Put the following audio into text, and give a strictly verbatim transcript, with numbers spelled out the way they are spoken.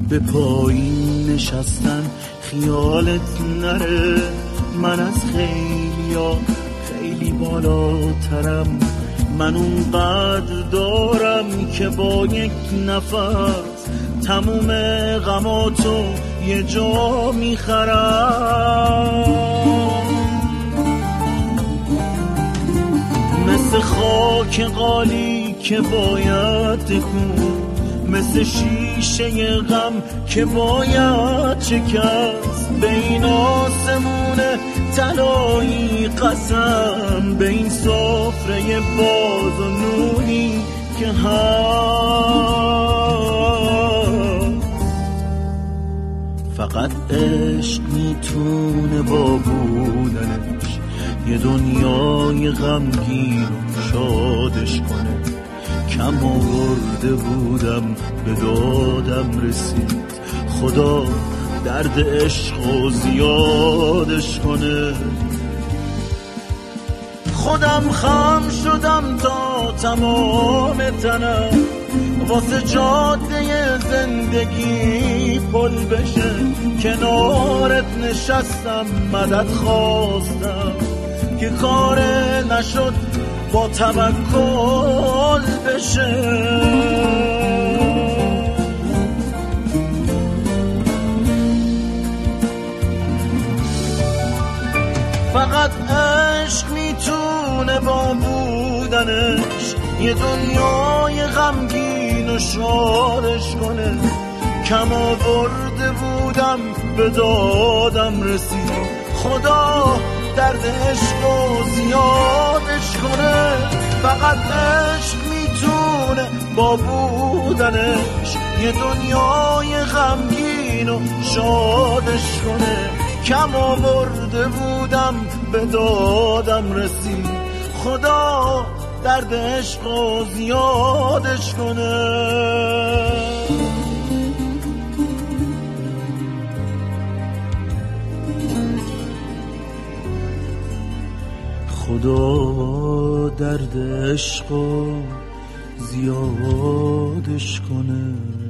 به پایین نشستن خیالت نره، من از خیلیا خیلی بالاترم، من اونقدر دارم که با یک نفس تموم غماتو یه جا میخرم. مثل خاک قالی که باید تکون، مثل شیشه غم که باید شکست، به این آسمون طلایی قسم، به این سفره باز و نونی که هست. فقط عشق میتونه با بودنش یه دنیای غمگین و شادش کنه. کم آورده بودم به دادم رسید، خدا درد عشق و زیادش کنه. خودم خم شدم تا تمام تنم واسه جاده زندگی پل بشه، کنارت نشستم مدد خواستم که کار نشد با توکل بشه. فقط عشق میتونه با بودنش یه دنیای غمگین و شادش کنه. کم آورده بودم به دادم رسید، خدا درد عشق و زیادش کنه. فقط عشق میتونه با بودنش یه دنیای غمگین و شادش کنه. کم آورده بودم به دادم رسید، خدا درد عشق و زیادش کنه. خدا درد عشق و زیادش کنه.